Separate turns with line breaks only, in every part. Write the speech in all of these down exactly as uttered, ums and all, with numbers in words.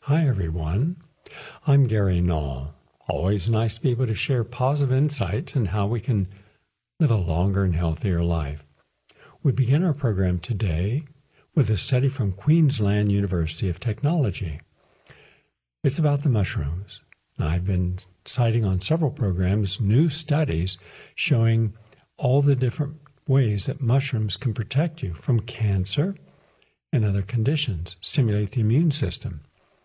Hi, everyone. I'm Gary Null. Always nice to be able to share positive insights on how we can live a longer and healthier life. We begin our program today with a study from Queensland University of Technology. It's about the mushrooms. I've been citing on several programs new studies showing all the different ways that mushrooms can protect you from cancer and other conditions, stimulate the immune system.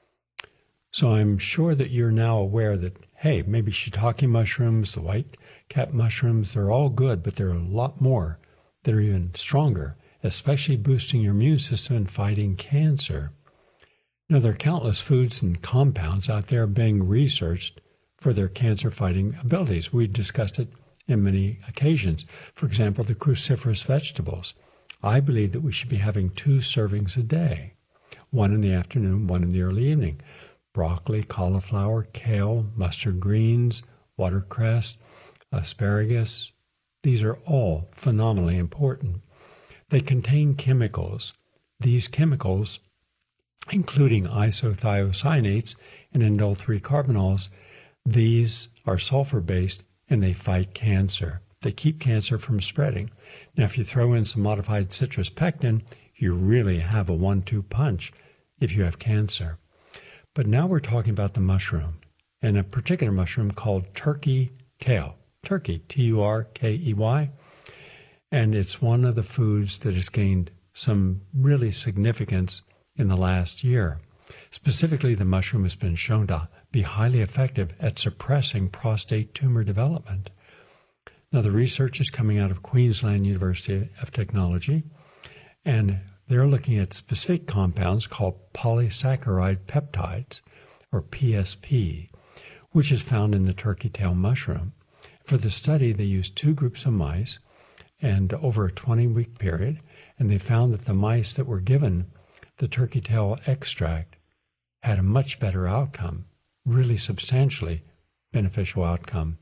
So I'm sure that you're now aware that, hey, maybe shiitake mushrooms, the white cap mushrooms, they're all good, but there are a lot more that are even stronger, especially boosting your immune system and fighting cancer. Now, there are countless foods and compounds out there being researched for their cancer-fighting abilities. We discussed it in many occasions. For example, the cruciferous vegetables. I believe that we should be having two servings a day, one in the afternoon, one in the early evening. Broccoli, cauliflower, kale, mustard greens, watercress, asparagus. These are all phenomenally important. They contain chemicals. These chemicals, including isothiocyanates and indole three carbinols, these are sulfur-based and they fight cancer. They keep cancer from spreading. Now, if you throw in some modified citrus pectin, you really have a one two punch if you have cancer. But now we're talking about the mushroom, and a particular mushroom called turkey tail. Turkey, T U R K E Y. And it's one of the foods that has gained some really significance in the last year. Specifically, the mushroom has been shown to be highly effective at suppressing prostate tumor development. Now, the research is coming out of Queensland University of Technology, and they're looking at specific compounds called polysaccharide peptides, or P S P, which is found in the turkey tail mushroom. For the study, they used two groups of mice and over a twenty-week period, and they found that the mice that were given the turkey tail extract had a much better outcome, really substantially beneficial outcome.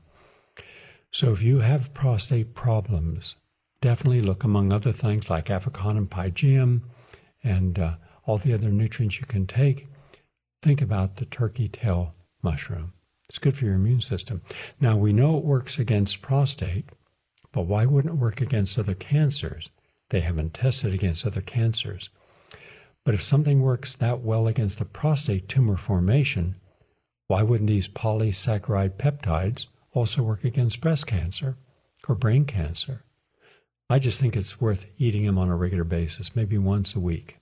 So if you have prostate problems, definitely look, among other things, like Aficon pygeum and uh, all the other nutrients you can take. Think about the turkey tail mushroom. It's good for your immune system. Now, we know it works against prostate, but why wouldn't it work against other cancers? They haven't tested against other cancers. But if something works that well against a prostate tumor formation, why wouldn't these polysaccharide peptides also work against breast cancer or brain cancer? I just think it's worth eating them on a regular basis, maybe once a week.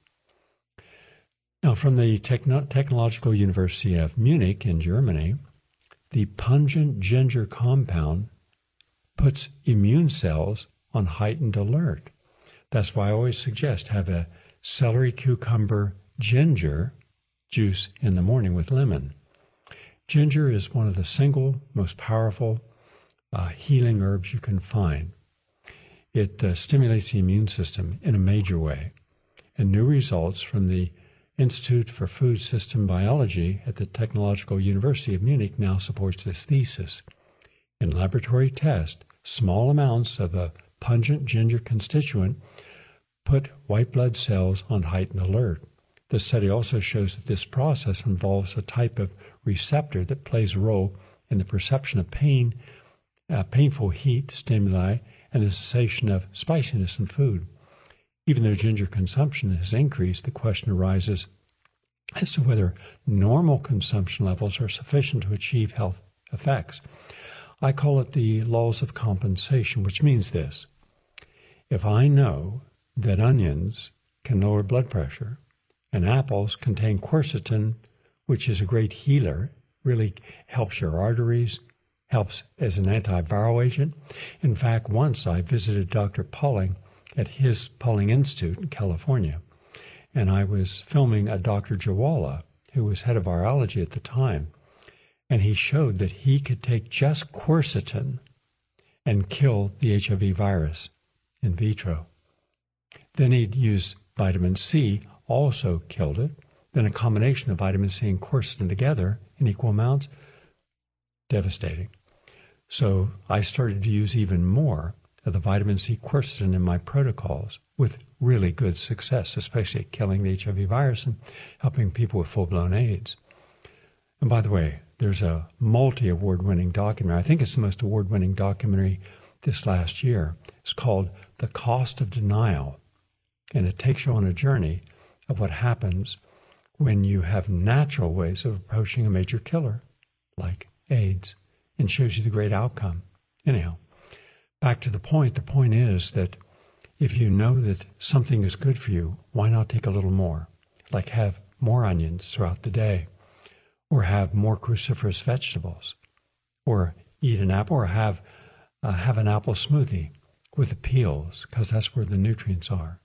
Now, from the Techno- Technological University of Munich in Germany, the pungent ginger compound puts immune cells on heightened alert. That's why I always suggest have a celery, cucumber, ginger juice in the morning with lemon. Ginger is one of the single most powerful uh, healing herbs you can find. It uh, stimulates the immune system in a major way. And new results from the Institute for Food System Biology at the Technological University of Munich now supports this thesis. In laboratory tests, small amounts of a pungent ginger constituent put white blood cells on heightened alert. The study also shows that this process involves a type of receptor that plays a role in the perception of pain, uh, painful heat stimuli, and the cessation of spiciness in food. Even though ginger consumption has increased, the question arises as to whether normal consumption levels are sufficient to achieve health effects. I call it the laws of compensation, which means this. If I know that onions can lower blood pressure and apples contain quercetin, which is a great healer, really helps your arteries, helps as an antiviral agent. In fact, once I visited Doctor Pauling at his Pauling Institute in California, and I was filming a Doctor Jawala, who was head of virology at the time, and he showed that he could take just quercetin and kill the H I V virus in vitro. Then he'd use vitamin C, also killed it. Then a combination of vitamin C and quercetin together in equal amounts, devastating. So I started to use even more of the vitamin C quercetin in my protocols with really good success, especially at killing the H I V virus and helping people with full-blown AIDS. And by the way, there's a multi-award-winning documentary. I think it's the most award-winning documentary this last year. It's called The Cost of Denial. And it takes you on a journey of what happens when you have natural ways of approaching a major killer, like AIDS, and shows you the great outcome. Anyhow, back to the point. The point is that if you know that something is good for you, why not take a little more? Like have more onions throughout the day, or have more cruciferous vegetables, or eat an apple, or have uh, have an apple smoothie with the peels, because that's where the nutrients are.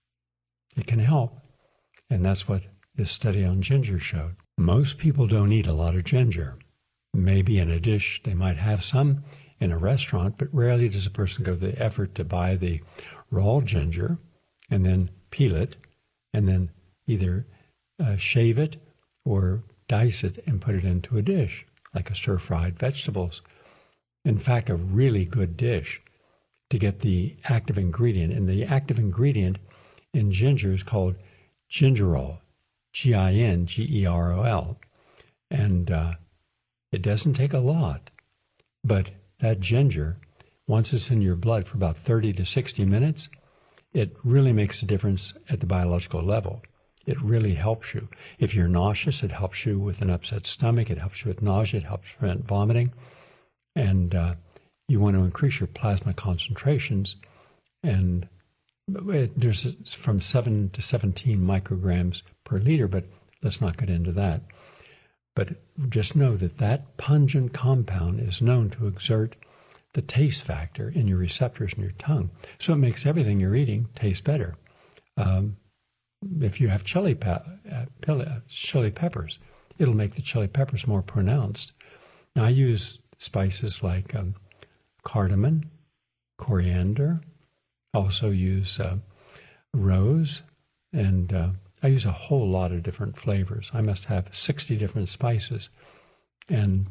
It can help, and that's what this study on ginger showed. Most people don't eat a lot of ginger. Maybe in a dish they might have some in a restaurant, but rarely does a person go to the effort to buy the raw ginger and then peel it and then either uh, shave it or dice it and put it into a dish, like a stir-fried vegetables. In fact, a really good dish to get the active ingredient, and the active ingredient in ginger is called gingerol, G I N G E R O L. And uh, it doesn't take a lot, but that ginger, once it's in your blood for about thirty to sixty minutes, it really makes a difference at the biological level. It really helps you. If you're nauseous, it helps you with an upset stomach. It helps you with nausea. It helps prevent vomiting. And uh, you want to increase your plasma concentrations. And it, there's from seven to seventeen micrograms per liter, but let's not get into that. But just know that that pungent compound is known to exert the taste factor in your receptors in your tongue. So it makes everything you're eating taste better. Um, if you have chili, pe- uh, chili peppers, it'll make the chili peppers more pronounced. Now, I use spices like um, cardamom, coriander. I also use uh, rose, and uh, I use a whole lot of different flavors. I must have sixty different spices. And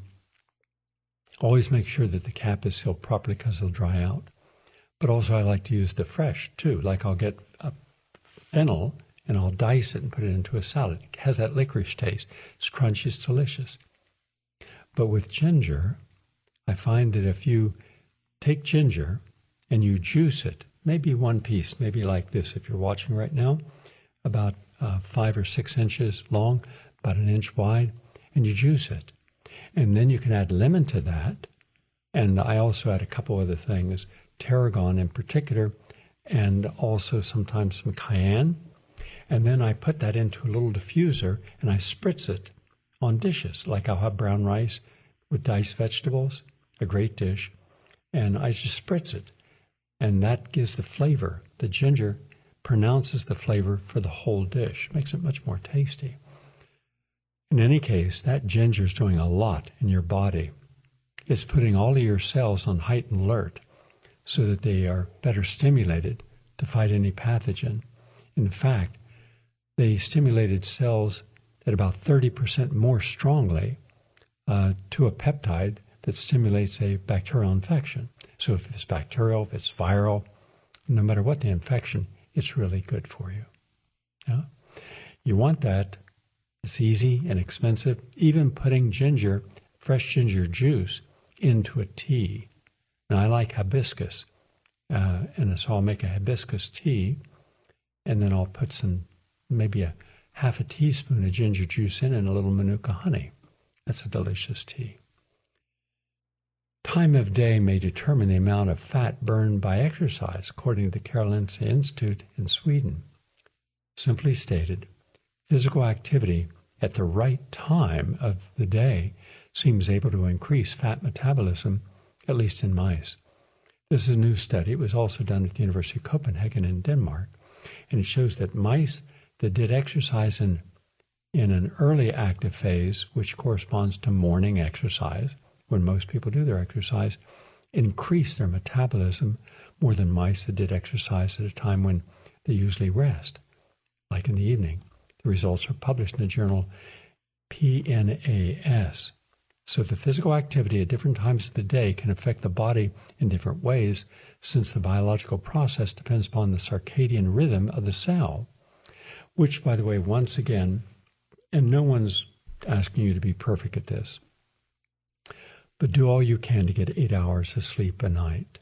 always make sure that the cap is sealed properly because they'll dry out. But also I like to use the fresh too. Like I'll get a fennel and I'll dice it and put it into a salad. It has that licorice taste. It's crunchy, it's delicious. But with ginger, I find that if you take ginger and you juice it, maybe one piece, maybe like this if you're watching right now, about uh, five or six inches long, about an inch wide, and you juice it. And then you can add lemon to that. And I also add a couple other things, tarragon in particular, and also sometimes some cayenne. And then I put that into a little diffuser and I spritz it on dishes. Like I'll have brown rice with diced vegetables, a great dish, and I just spritz it. And that gives the flavor. The ginger pronounces the flavor for the whole dish, makes it much more tasty. In any case, that ginger is doing a lot in your body. It's putting all of your cells on heightened alert so that they are better stimulated to fight any pathogen. In fact, they stimulated cells at about thirty percent more strongly uh, to a peptide that stimulates a bacterial infection. So if it's bacterial, if it's viral, no matter what the infection, it's really good for you. Yeah? You want that. It's easy and expensive. Even putting ginger, fresh ginger juice, into a tea. Now, I like hibiscus, uh, and so I'll make a hibiscus tea, and then I'll put some, maybe a half a teaspoon of ginger juice in and a little Manuka honey. That's a delicious tea. Time of day may determine the amount of fat burned by exercise, according to the Karolinska Institute in Sweden. Simply stated, physical activity at the right time of the day seems able to increase fat metabolism, at least in mice. This is a new study. It was also done at the University of Copenhagen in Denmark, and it shows that mice that did exercise in, in an early active phase, which corresponds to morning exercise, when most people do their exercise, increase their metabolism more than mice that did exercise at a time when they usually rest, like in the evening. The results are published in the journal P N A S. So the physical activity at different times of the day can affect the body in different ways, since the biological process depends upon the circadian rhythm of the cell, which, by the way, once again, and no one's asking you to be perfect at this. But do all you can to get eight hours of sleep a night.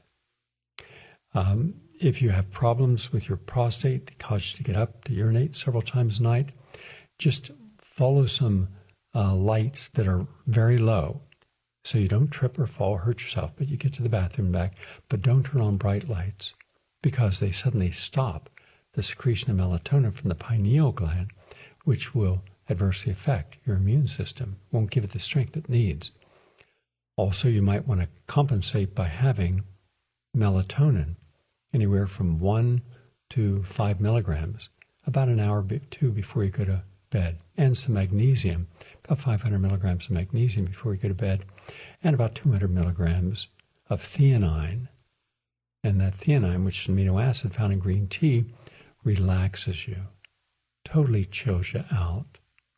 Um, if you have problems with your prostate that cause you to get up to urinate several times a night, just follow some uh, lights that are very low so you don't trip or fall or hurt yourself, but you get to the bathroom and back. But don't turn on bright lights because they suddenly stop the secretion of melatonin from the pineal gland, which will adversely affect your immune system, won't give it the strength it needs. Also, you might want to compensate by having melatonin, anywhere from one to five milligrams, about an hour or two before you go to bed, and some magnesium, about five hundred milligrams of magnesium before you go to bed, and about two hundred milligrams of theanine. And that theanine, which is an amino acid found in green tea, relaxes you, totally chills you out.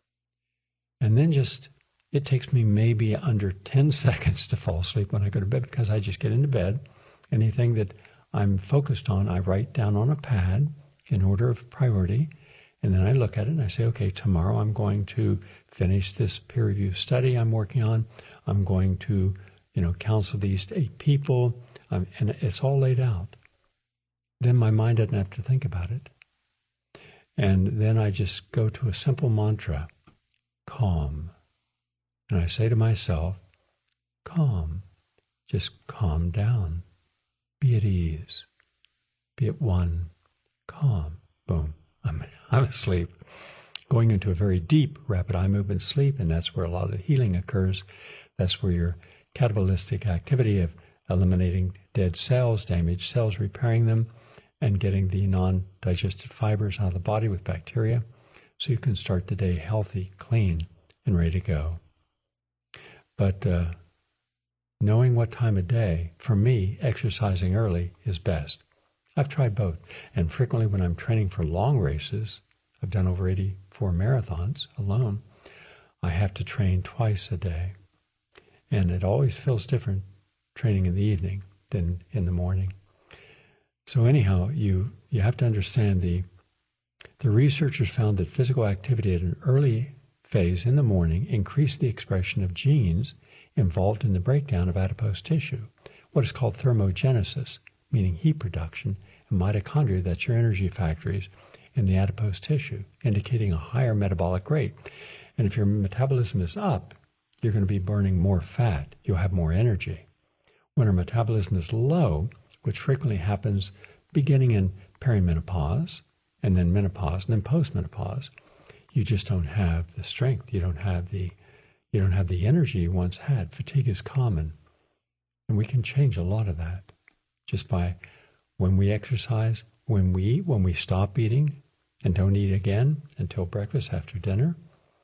And then just, it takes me maybe under ten seconds to fall asleep when I go to bed because I just get into bed. Anything that I'm focused on, I write down on a pad in order of priority. And then I look at it and I say, okay, tomorrow I'm going to finish this peer review study I'm working on. I'm going to, you know, counsel these eight people. Um, and it's all laid out. Then my mind doesn't have to think about it. And then I just go to a simple mantra, calm. And I say to myself, calm, just calm down. Be at ease. Be at one. Calm. Boom. I'm, I'm asleep. Going into a very deep rapid eye movement sleep, and that's where a lot of the healing occurs. That's where your catabolic activity of eliminating dead cells, damaged cells, repairing them, and getting the non-digested fibers out of the body with bacteria, so you can start the day healthy, clean, and ready to go. But uh, knowing what time of day, for me, exercising early is best. I've tried both, and frequently when I'm training for long races, I've done over eighty-four marathons alone, I have to train twice a day. And it always feels different training in the evening than in the morning. So anyhow, you, you have to understand the, the researchers found that physical activity at an early phase in the morning increased the expression of genes involved in the breakdown of adipose tissue, what is called thermogenesis, meaning heat production, and mitochondria, that's your energy factories, in the adipose tissue, indicating a higher metabolic rate. And if your metabolism is up, you're going to be burning more fat. You'll have more energy. When our metabolism is low, which frequently happens beginning in perimenopause, and then menopause, and then postmenopause, you just don't have the strength. You don't have the, you don't have the energy you once had. Fatigue is common. And we can change a lot of that just by when we exercise, when we eat, when we stop eating and don't eat again until breakfast after dinner.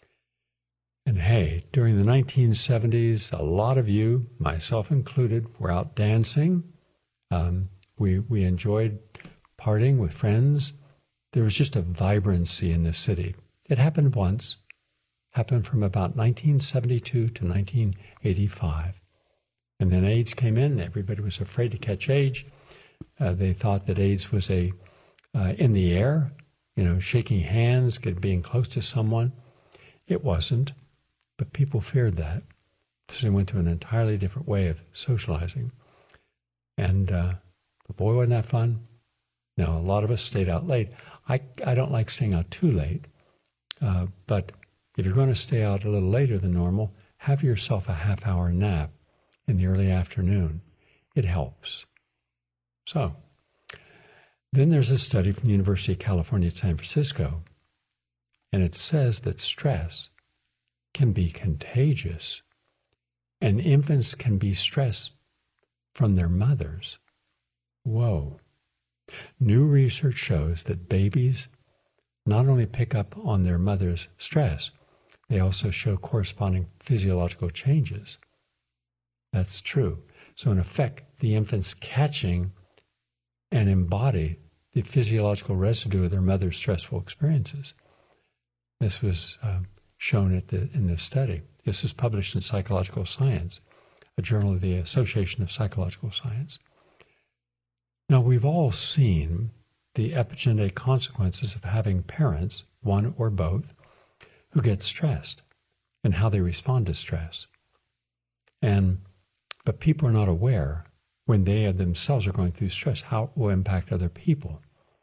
And hey, during the nineteen seventies, a lot of you, myself included, were out dancing. Um, we, we enjoyed partying with friends. There was just a vibrancy in the city. It happened once, happened from about nineteen seventy-two to nineteen eighty-five. And then AIDS came in. Everybody was afraid to catch AIDS. Uh, they thought that AIDS was a uh, in the air, you know, shaking hands, get, being close to someone. It wasn't, but people feared that. So they went to an entirely different way of socializing. And uh, but boy, wasn't that fun. Now, a lot of us stayed out late. I, I don't like staying out too late, uh, but if you're going to stay out a little later than normal, have yourself a half-hour nap in the early afternoon. It helps. So, then there's a study from the University of California at San Francisco, and it says that stress can be contagious, and infants can be stressed from their mothers. Whoa. New research shows that babies not only pick up on their mother's stress, they also show corresponding physiological changes. That's true. So in effect, the infant's catching and embody the physiological residue of their mother's stressful experiences. This was uh, shown at the, in this study. This was published in Psychological Science, a journal of the Association of Psychological Science. Now, we've all seen the epigenetic consequences of having parents, one or both, who get stressed. and how they respond to stress. And but people are not aware when they themselves are going through stress how it will impact other people,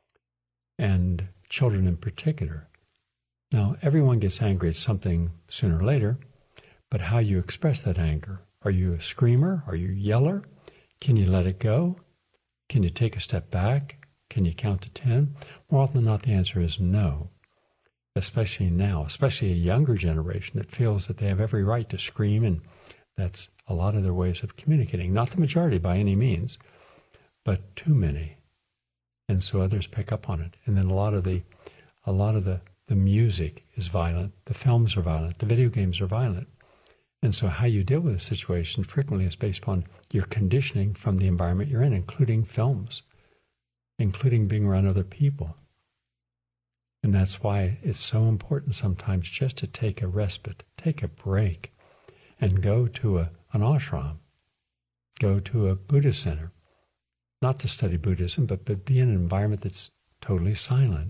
and children in particular. Now, everyone gets angry at something sooner or later, but how you express that anger. Are you a screamer? Are you a yeller? Can you let it go? Can you take a step back? Can you count to ten? More often than not, the answer is no, especially now, especially a younger generation that feels that they have every right to scream, and that's a lot of their ways of communicating. Not the majority by any means, but too many. And so others pick up on it. And then a lot of the, a lot of the, the music is violent, the films are violent, the video games are violent. And so how you deal with a situation frequently is based upon your conditioning from the environment you're in, including films, including being around other people. And that's why it's so important sometimes just to take a respite, take a break, and go to a, an ashram, go to a Buddhist center, not to study Buddhism, but, but be in an environment that's totally silent,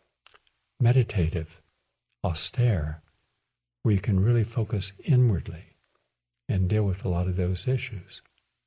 meditative, austere, where you can really focus inwardly and deal with a lot of those issues.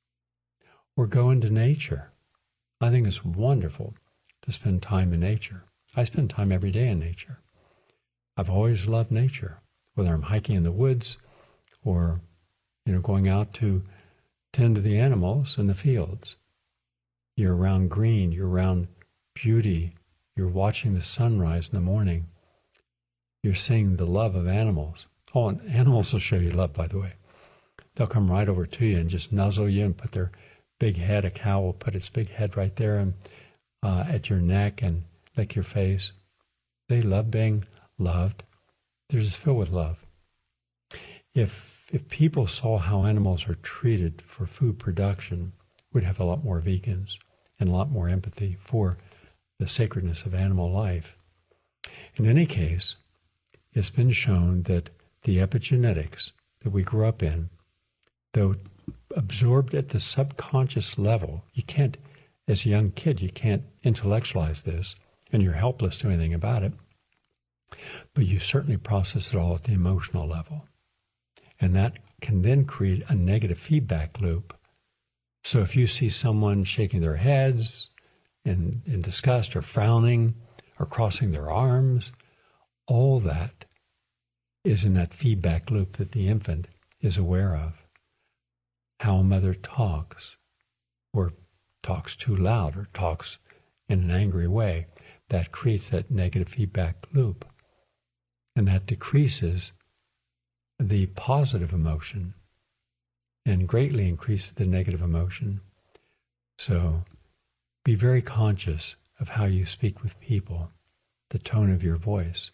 Or go into nature. I think it's wonderful to spend time in nature. I spend time every day in nature. I've always loved nature, whether I'm hiking in the woods or, you know, going out to tend to the animals in the fields. You're around green, you're around beauty, you're watching the sunrise in the morning. You're seeing the love of animals. Oh, and animals will show you love, by the way. They'll come right over to you and just nuzzle you and put their big head, a cow will put its big head right there and uh, at your neck and lick your face. They love being loved. They're just filled with love. If, if people saw how animals are treated for food production, we'd have a lot more vegans and a lot more empathy for the sacredness of animal life. In any case, it's been shown that the epigenetics that we grew up in, though absorbed at the subconscious level, you can't, as a young kid, you can't intellectualize this, and you're helpless to anything about it, but you certainly process it all at the emotional level. And that can then create a negative feedback loop. So if you see someone shaking their heads in, in disgust or frowning or crossing their arms, all that is in that feedback loop that the infant is aware of. How a mother talks, or talks too loud, or talks in an angry way, that creates that negative feedback loop. And that decreases the positive emotion and greatly increases the negative emotion. So be very conscious of how you speak with people, the tone of your voice.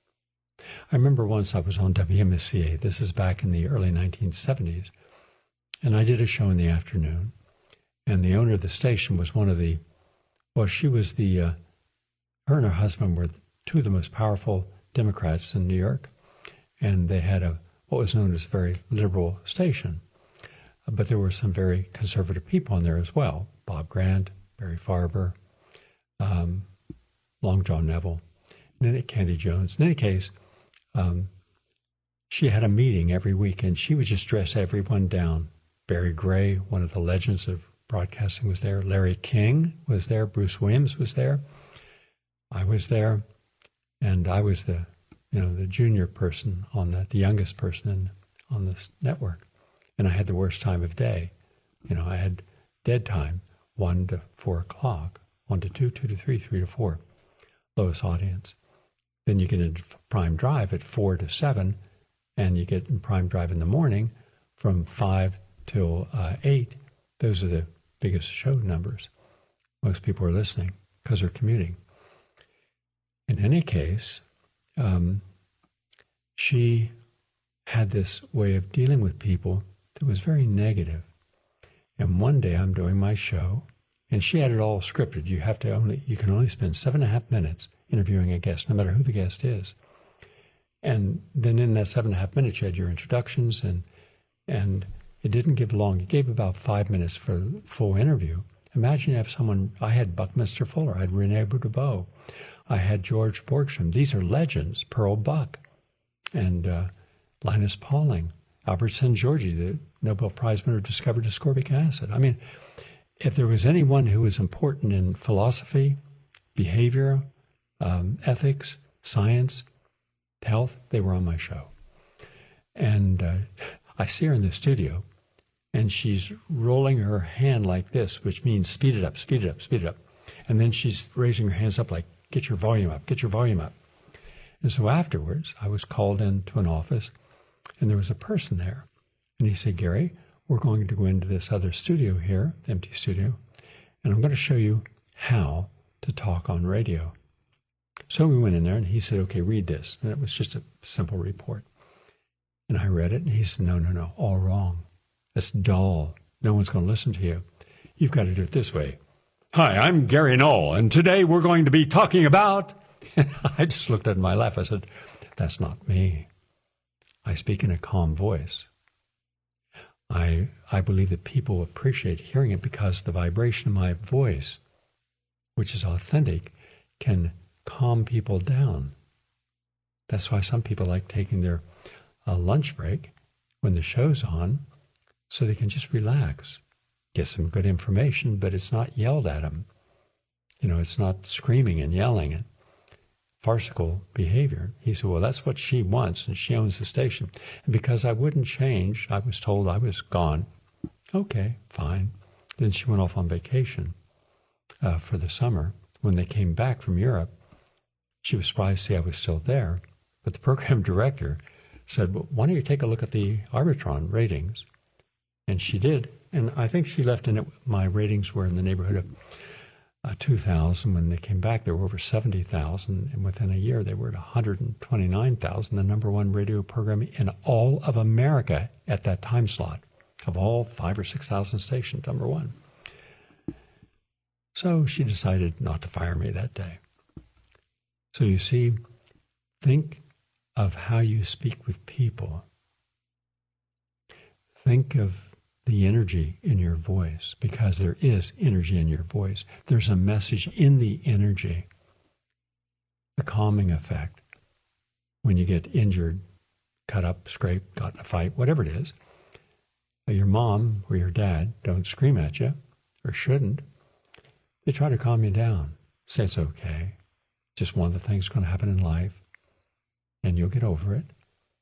I remember once I was on W M S C A, this is back in the early nineteen seventies, and I did a show in the afternoon, and the owner of the station was one of the, well, she was the, uh, her and her husband were two of the most powerful Democrats in New York, and they had a what was known as a very liberal station. But there were some very conservative people on there as well. Bob Grant, Barry Farber, um, Long John Neville, and then Candy Jones. In any case, um, she had a meeting every week, and she would just dress everyone down. Barry Gray, one of the legends of broadcasting, was there. Larry King was there. Bruce Williams was there. I was there, and I was the, you know, the junior person on that, the youngest person in, on this network. And I had the worst time of day. You know, I had dead time, one to four o'clock, one to two, two to three, three to four, lowest audience. Then you get into prime drive at four to seven, and you get in prime drive in the morning from five till uh, eight. Those are the biggest show numbers. Most people are listening because they're commuting. In any case, um, she had this way of dealing with people that was very negative. And one day I'm doing my show, and she had it all scripted. You have to only, you can only spend seven and a half minutes interviewing a guest, no matter who the guest is. And then in that seven and a half minutes, you had your introductions, and and it didn't give long. It gave about five minutes for a full interview. Imagine you have someone, I had Buckminster Fuller, I had Rene Boudreau, I had George Borgstrom. These are legends, Pearl Buck, and uh, Linus Pauling, Albert Szent-Györgyi, the Nobel Prize winner, discovered ascorbic acid. I mean, if there was anyone who was important in philosophy, behavior, um, ethics, science, health, they were on my show. And uh, I see her in the studio, and she's rolling her hand like this, which means speed it up, speed it up, speed it up. And then she's raising her hands up like, get your volume up, get your volume up. And so afterwards, I was called into an office, and there was a person there. And he said, Gary, we're going to go into this other studio here, empty studio, and I'm going to show you how to talk on radio. So we went in there, and he said, okay, read this. And it was just a simple report. And I read it, and he said, no, no, no, all wrong. That's dull. No one's going to listen to you. You've got to do it this way. Hi, I'm Gary Null, and today we're going to be talking about... I just looked at my lap. I said, that's not me. I speak in a calm voice. I I believe that people appreciate hearing it because the vibration of my voice, which is authentic, can calm people down. That's why some people like taking their uh, lunch break when the show's on so they can just relax, get some good information, but it's not yelled at them. You know, it's not screaming and yelling and farcical behavior. He said, well, that's what she wants, and she owns the station. And because I wouldn't change, I was told I was gone. Okay, fine. Then she went off on vacation uh, for the summer. When they came back from Europe, she was surprised to see I was still there. But the program director said, well, why don't you take a look at the Arbitron ratings? And she did. And I think she left in it, my ratings were in the neighborhood of Uh, two thousand. When they came back, there were over seventy thousand, and within a year they were at one hundred twenty-nine thousand, the number one radio program in all of America at that time slot, of all five or six thousand stations, number one. So she decided not to fire me that day. So you see, think of how you speak with people. Think of the energy in your voice, because there is energy in your voice. There's a message in the energy. The calming effect. When you get injured, cut up, scraped, got in a fight, whatever it is, your mom or your dad don't scream at you, or shouldn't. They try to calm you down. Say it's okay. Just one of the things going to happen in life, and you'll get over it.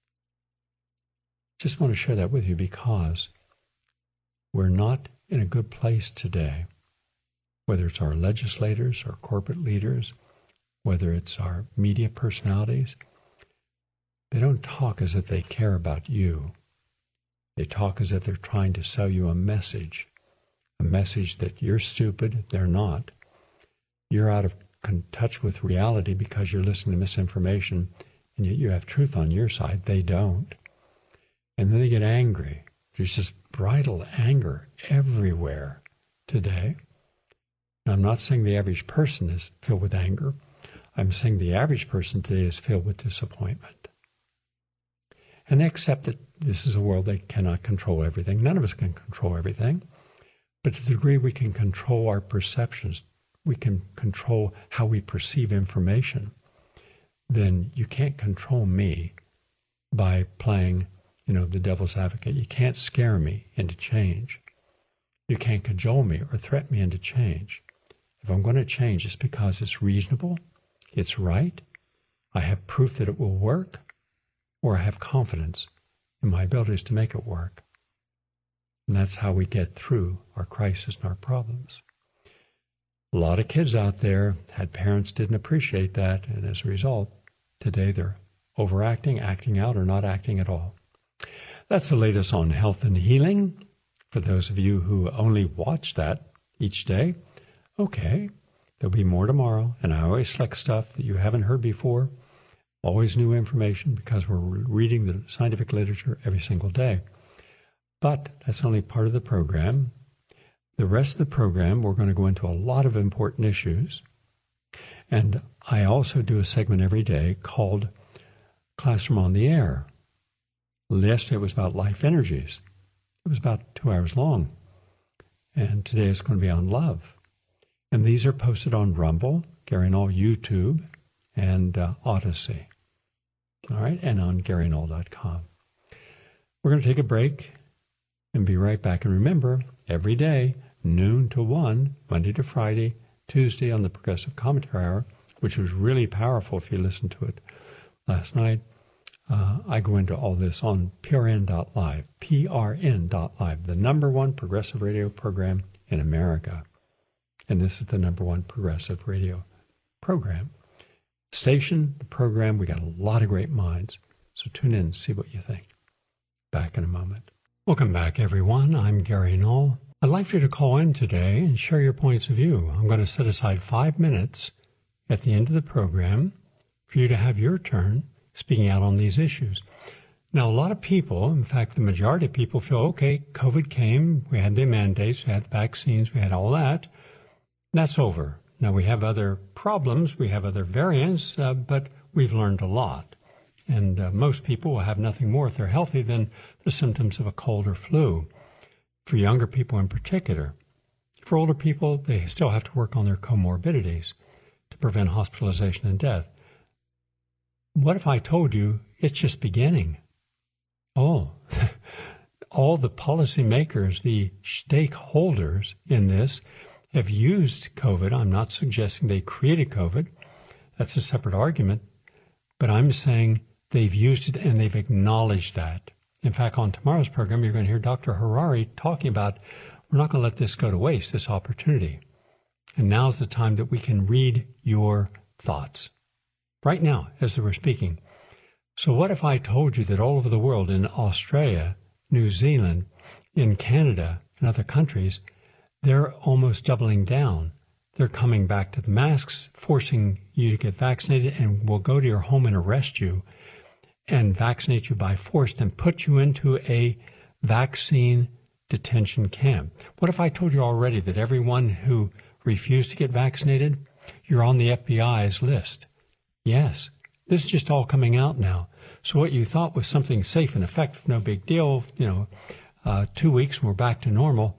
Just want to share that with you because we're not in a good place today, whether it's our legislators or corporate leaders, whether it's our media personalities. They don't talk as if they care about you. They talk as if they're trying to sell you a message, a message that you're stupid, they're not. You're out of touch with reality because you're listening to misinformation, and yet you have truth on your side. They don't. And then they get angry. There's just bridal anger everywhere today. Now, I'm not saying the average person is filled with anger. I'm saying the average person today is filled with disappointment. And they accept that this is a world they cannot control everything. None of us can control everything. But to the degree we can control our perceptions, we can control how we perceive information, then you can't control me by playing You know, the devil's advocate. You can't scare me into change. You can't cajole me or threaten me into change. If I'm going to change, it's because it's reasonable, it's right, I have proof that it will work, or I have confidence in my abilities to make it work. And that's how we get through our crisis and our problems. A lot of kids out there had parents didn't appreciate that, and as a result, today they're overacting, acting out, or not acting at all. That's the latest on health and healing. For those of you who only watch that each day, okay, there'll be more tomorrow. And I always select stuff that you haven't heard before, always new information, because we're reading the scientific literature every single day. But that's only part of the program. The rest of the program, we're going to go into a lot of important issues. And I also do a segment every day called Classroom on the Air. Yesterday it was about life energies. It was about two hours long. And today it's going to be on love. And these are posted on Rumble, Gary Null YouTube, and uh, Odyssey. All right, and on Gary Null dot com. We're going to take a break and be right back. And remember, every day, noon to one, Monday to Friday, Tuesday on the Progressive Commentary Hour, which was really powerful if you listened to it last night. Uh, I go into all this on P R N dot live, P R N dot live, the number one progressive radio program in America. And this is the number one progressive radio program. Station, the program, we got a lot of great minds. So tune in and see what you think. Back in a moment. Welcome back, everyone. I'm Gary Null. I'd like for you to call in today and share your points of view. I'm going to set aside five minutes at the end of the program for you to have your turn speaking out on these issues. Now, a lot of people, in fact, the majority of people feel, okay, COVID came, we had the mandates, we had the vaccines, we had all that. That's over. Now, we have other problems, we have other variants, uh, but we've learned a lot. And uh, most people will have nothing more if they're healthy than the symptoms of a cold or flu. For younger people in particular. For older people, they still have to work on their comorbidities to prevent hospitalization and death. What if I told you it's just beginning? Oh, all the policymakers, the stakeholders in this have used COVID. I'm not suggesting they created COVID. That's a separate argument. But I'm saying they've used it and they've acknowledged that. In fact, on tomorrow's program, you're going to hear Doctor Harari talking about we're not going to let this go to waste, this opportunity. And now's the time that we can read your thoughts. Right now, as we're speaking. So what if I told you that all over the world, in Australia, New Zealand, in Canada, and other countries, they're almost doubling down. They're coming back to the masks, forcing you to get vaccinated, and will go to your home and arrest you and vaccinate you by force, and put you into a vaccine detention camp. What if I told you already that everyone who refused to get vaccinated, you're on the F B I's list? Yes, this is just all coming out now. So what you thought was something safe and effective, no big deal, you know, uh, two weeks and we're back to normal.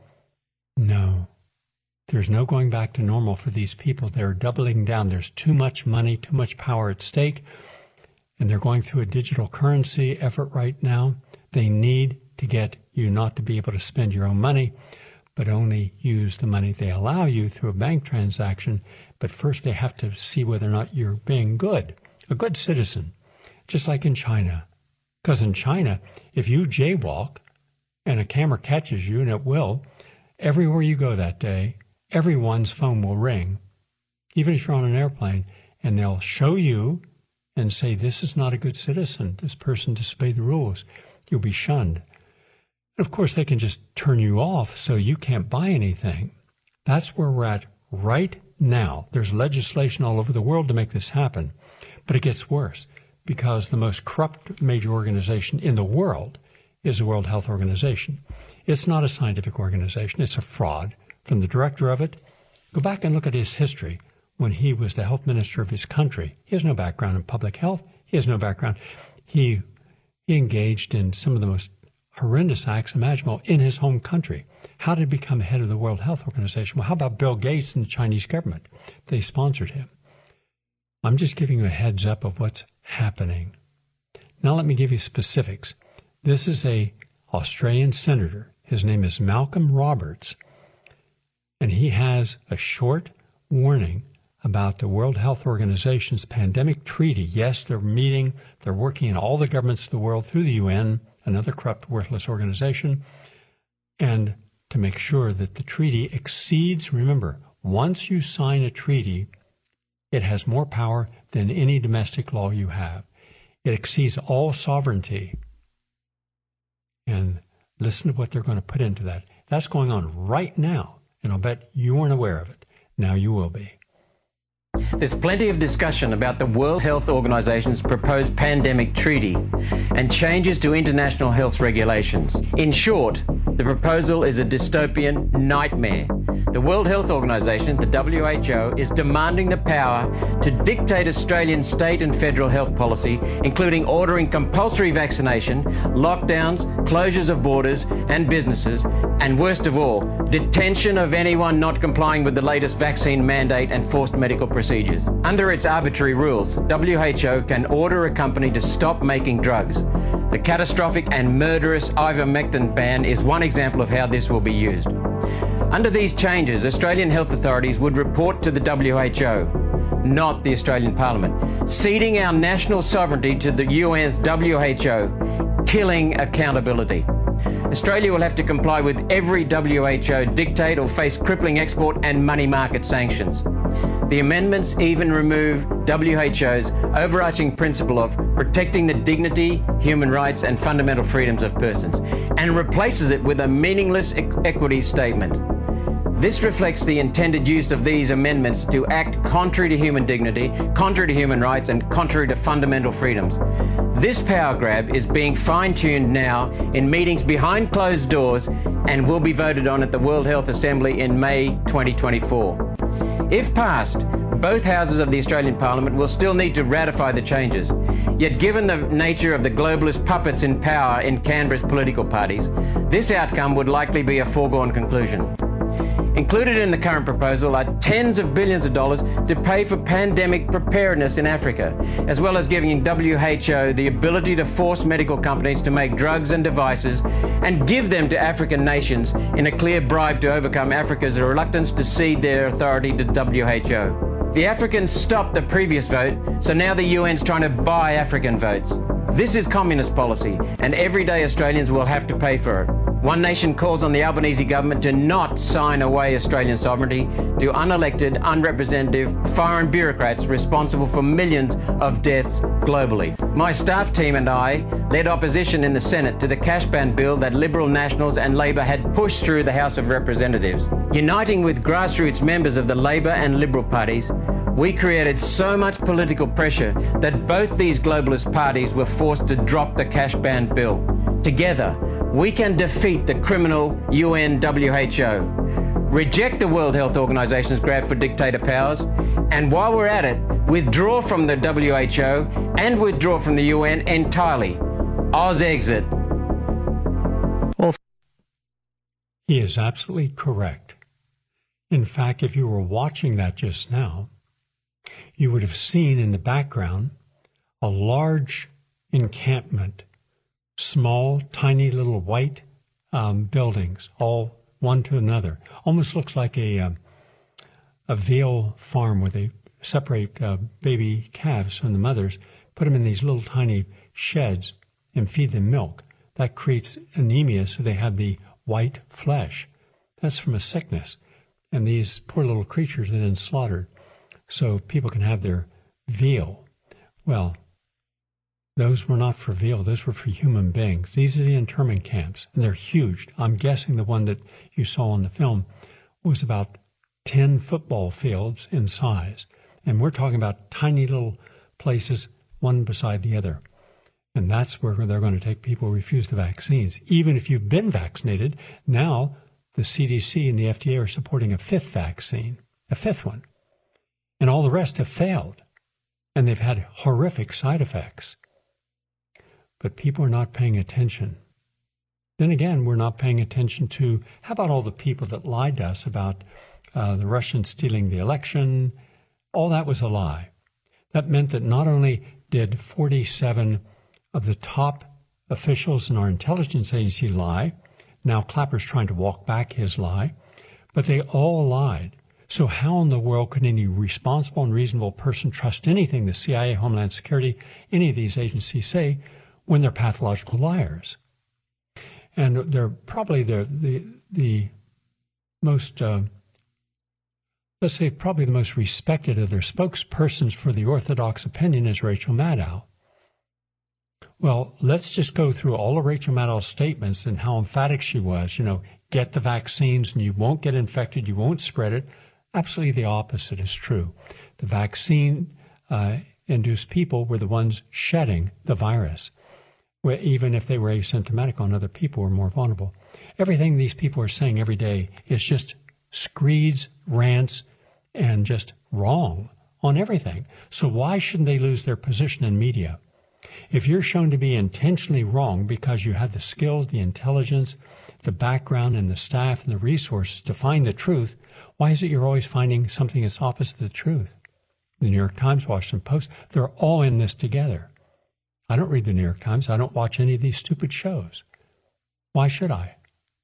No, there's no going back to normal for these people. They're doubling down. There's too much money, too much power at stake. And they're going through a digital currency effort right now. They need to get you not to be able to spend your own money, but only use the money they allow you through a bank transaction. But first they have to see whether or not you're being good, a good citizen, just like in China. Because in China, if you jaywalk and a camera catches you, and it will, everywhere you go that day, everyone's phone will ring, even if you're on an airplane, and they'll show you and say, this is not a good citizen. This person disobeyed the rules. You'll be shunned. And of course, they can just turn you off so you can't buy anything. That's where we're at right now. There's legislation all over the world to make this happen. But it gets worse because the most corrupt major organization in the world is the World Health Organization. It's not a scientific organization. It's a fraud. From the director of it, go back and look at his history. When he was the health minister of his country, he has no background in public health. He has no background. He, he engaged in some of the most horrendous acts imaginable in his home country. How did he become head of the World Health Organization? Well, how about Bill Gates and the Chinese government? They sponsored him. I'm just giving you a heads up of what's happening. Now let me give you specifics. This is a Australian senator. His name is Malcolm Roberts, and he has a short warning about the World Health Organization's pandemic treaty. Yes, they're meeting, they're working in all the governments of the world through the U N, another corrupt, worthless organization, and to make sure that the treaty exceeds, remember, once you sign a treaty, it has more power than any domestic law you have. It exceeds all sovereignty. And listen to what they're going to put into that. That's going on right now, and I'll bet you weren't aware of it. Now you will be.
There's plenty of discussion about the World Health Organization's proposed pandemic treaty and changes to international health regulations. In short, The proposal is a dystopian nightmare. The World Health Organization, the W H O, is demanding the power to dictate Australian state and federal health policy, including ordering compulsory vaccination, lockdowns, closures of borders and businesses, and worst of all, detention of anyone not complying with the latest vaccine mandate and forced medical procedures. Under its arbitrary rules, W H O can order a company to stop making drugs. The catastrophic and murderous ivermectin ban is one example of how this will be used. Under these changes, Australian health authorities would report to the W H O, not the Australian Parliament, ceding our national sovereignty to the U N's W H O, killing accountability. Australia will have to comply with every W H O dictate or face crippling export and money market sanctions. The amendments even remove W H O's overarching principle of protecting the dignity, human rights and fundamental freedoms of persons, and replaces it with a meaningless e- equity statement. This reflects the intended use of these amendments to act contrary to human dignity, contrary to human rights, and contrary to fundamental freedoms. This power grab is being fine-tuned now in meetings behind closed doors and will be voted on at the World Health Assembly in May twenty twenty-four. If passed, both houses of the Australian Parliament will still need to ratify the changes. Yet given the nature of the globalist puppets in power in Canberra's political parties, this outcome would likely be a foregone conclusion. Included in the current proposal are tens of billions of dollars to pay for pandemic preparedness in Africa, as well as giving W H O the ability to force medical companies to make drugs and devices and give them to African nations in a clear bribe to overcome Africa's reluctance to cede their authority to W H O. The Africans stopped the previous vote, so now the U N's trying to buy African votes. This is communist policy, and everyday Australians will have to pay for it. One Nation calls on the Albanese government to not sign away Australian sovereignty to unelected, unrepresentative foreign bureaucrats responsible for millions of deaths globally. My staff team and I led opposition in the Senate to the cash ban bill that Liberal Nationals and Labor had pushed through the House of Representatives. Uniting with grassroots members of the Labor and Liberal parties, we created so much political pressure that both these globalist parties were forced to drop the cash ban bill. Together, we can defeat the criminal U N W H O, reject the World Health Organization's grab for dictator powers, and while we're at it, withdraw from the W H O and withdraw from the U N entirely. Oz exit.
Well, he is absolutely correct. In fact, if you were watching that just now, you would have seen in the background a large encampment, small, tiny little white um, buildings, all one to another. Almost looks like a um, a veal farm where they separate uh, baby calves from the mothers, put them in these little tiny sheds and feed them milk. That creates anemia, so they have the white flesh. That's from a sickness. And these poor little creatures are then slaughtered so people can have their veal. Well, those were not for veal. Those were for human beings. These are the internment camps, and they're huge. I'm guessing the one that you saw in the film was about ten football fields in size. And we're talking about tiny little places, one beside the other. And that's where they're going to take people who refuse the vaccines. Even if you've been vaccinated, now the C D C and the F D A are supporting a fifth vaccine, a fifth one. And all the rest have failed. And they've had horrific side effects. But people are not paying attention. Then again, we're not paying attention to, how about all the people that lied to us about uh, the Russians stealing the election? All that was a lie. That meant that not only did forty-seven of the top officials in our intelligence agency lie, now Clapper's trying to walk back his lie, but they all lied. So how in the world could any responsible and reasonable person trust anything the C I A, Homeland Security, any of these agencies say when they're pathological liars? And they're probably the the, the most, uh, let's say, probably the most respected of their spokespersons for the orthodox opinion is Rachel Maddow. Well, let's just go through all of Rachel Maddow's statements and how emphatic she was. You know, get the vaccines and you won't get infected, you won't spread it. Absolutely the opposite is true. The vaccine uh, induced people were the ones shedding the virus. where even if they were asymptomatic on other people, were more vulnerable. Everything these people are saying every day is just screeds, rants, and just wrong on everything. So why shouldn't they lose their position in media? If you're shown to be intentionally wrong because you have the skills, the intelligence, the background, and the staff and the resources to find the truth, why is it you're always finding something that's opposite the truth? The New York Times, Washington Post, they're all in this together. I don't read the New York Times. I don't watch any of these stupid shows. Why should I?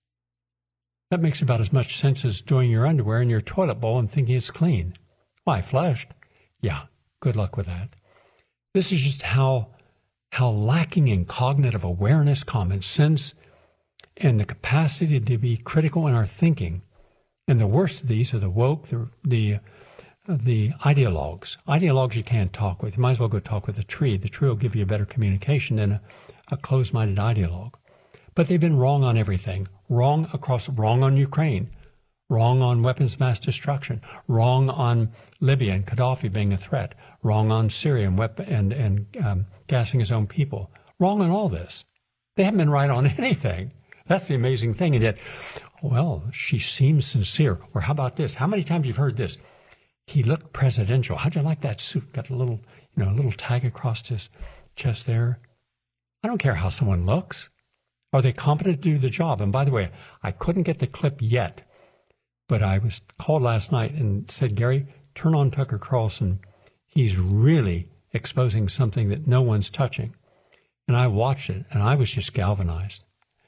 That makes about as much sense as doing your underwear in your toilet bowl and thinking it's clean. Why, flushed? Yeah, good luck with that. This is just how, how lacking in cognitive awareness, common sense, and the capacity to be critical in our thinking. And the worst of these are the woke, the the, the ideologues. Ideologues you can't talk with. You might as well go talk with a tree. The tree will give you a better communication than a, a closed-minded ideologue. But they've been wrong on everything. Wrong across, wrong on Ukraine, wrong on weapons of mass destruction, wrong on Libya and Gaddafi being a threat, wrong on Syria and, weapon, and, and um, gassing his own people. Wrong on all this. They haven't been right on anything. That's the amazing thing. And yet, well, she seems sincere. Or how about this? How many times you've heard this? He looked presidential. How'd you like that suit? Got a little, you know, a little tag across his chest there. I don't care how someone looks. Are they competent to do the job? And by the way, I couldn't get the clip yet, but I was called last night and said, Gary, turn on Tucker Carlson. He's really exposing something that no one's touching. And I watched it, and I was just galvanized.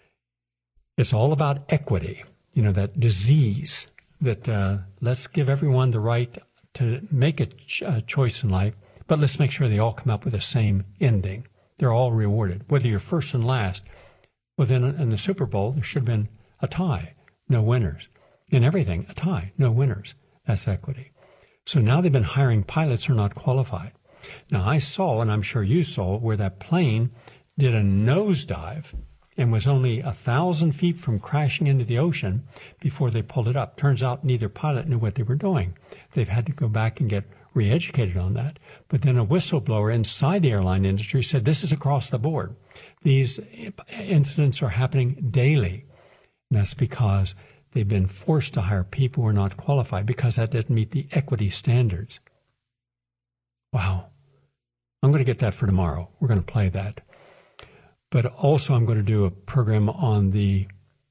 It's all about equity, you know, that disease that uh, let's give everyone the right to make a, ch- a choice in life, but let's make sure they all come up with the same ending. They're all rewarded, whether you're first and last. Well, then in the Super Bowl, there should have been a tie, no winners. In everything, a tie, no winners. That's equity. So now they've been hiring pilots who are not qualified. Now, I saw, and I'm sure you saw, where that plane did a nosedive and was only a thousand feet from crashing into the ocean before they pulled it up. Turns out neither pilot knew what they were doing. They've had to go back and get re-educated on that. But then a whistleblower inside the airline industry said, this is across the board. These incidents are happening daily. And that's because they've been forced to hire people who are not qualified because that didn't meet the equity standards. Wow. I'm going to get that for tomorrow. We're going to play that. But also I'm going to do a program on the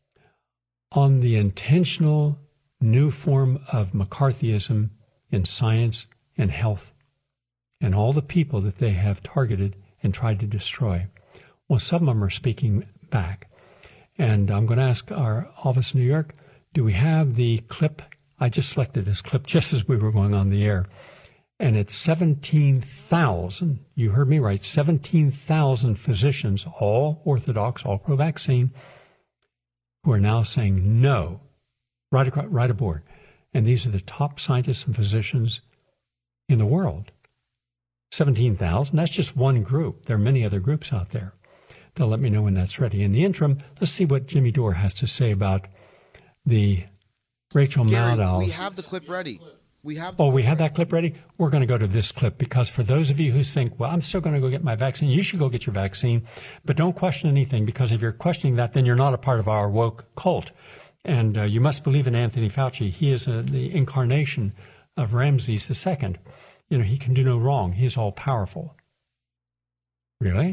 on the intentional new form of McCarthyism in science and health and all the people that they have targeted and tried to destroy. Well, some of them are speaking back. And I'm going to ask our office in New York, do we have the clip? I just selected this clip just as we were going on the air. And it's seventeen thousand, you heard me right, seventeen thousand physicians, all orthodox, all pro-vaccine, who are now saying no, right, across, right aboard. And these are the top scientists and physicians in the world. seventeen thousand, that's just one group. There are many other groups out there. They'll let me know when that's ready. In the interim, let's see what Jimmy Dore has to say about the Rachel
Gary,
Maddow.
we have the clip ready. We have
oh, we have that clip ready? We're going to go to this clip because for those of you who think, well, I'm still going to go get my vaccine, you should go get your vaccine, but don't question anything because if you're questioning that, then you're not a part of our woke cult. And uh, you must believe in Anthony Fauci. He is uh, the incarnation of Ramses the Second. You know, he can do no wrong. He is all-powerful. Really?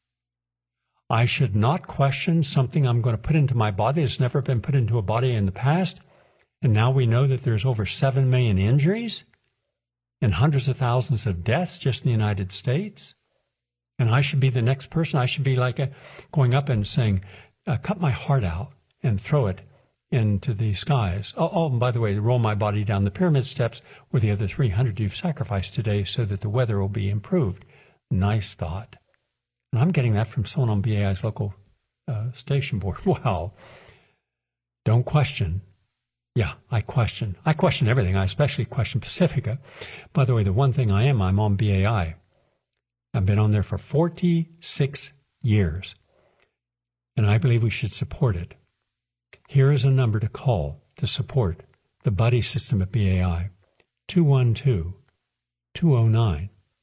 I should not question something I'm going to put into my body that's never been put into a body in the past? And now we know that there's over seven million injuries and hundreds of thousands of deaths just in the United States. And I should be the next person. I should be like a, going up and saying, uh, cut my heart out and throw it into the skies. Oh, oh, and by the way, roll my body down the pyramid steps with the other three hundred you've sacrificed today so that the weather will be improved. Nice thought. And I'm getting that from someone on B A I's local uh, station board. Wow. Don't question. Yeah, I question. I question everything. I especially question Pacifica. By the way, the one thing I am, I'm on B A I. I've been on there for forty-six years. And I believe we should support it. Here is a number to call to support the buddy system at B A I. two one two, two oh nine,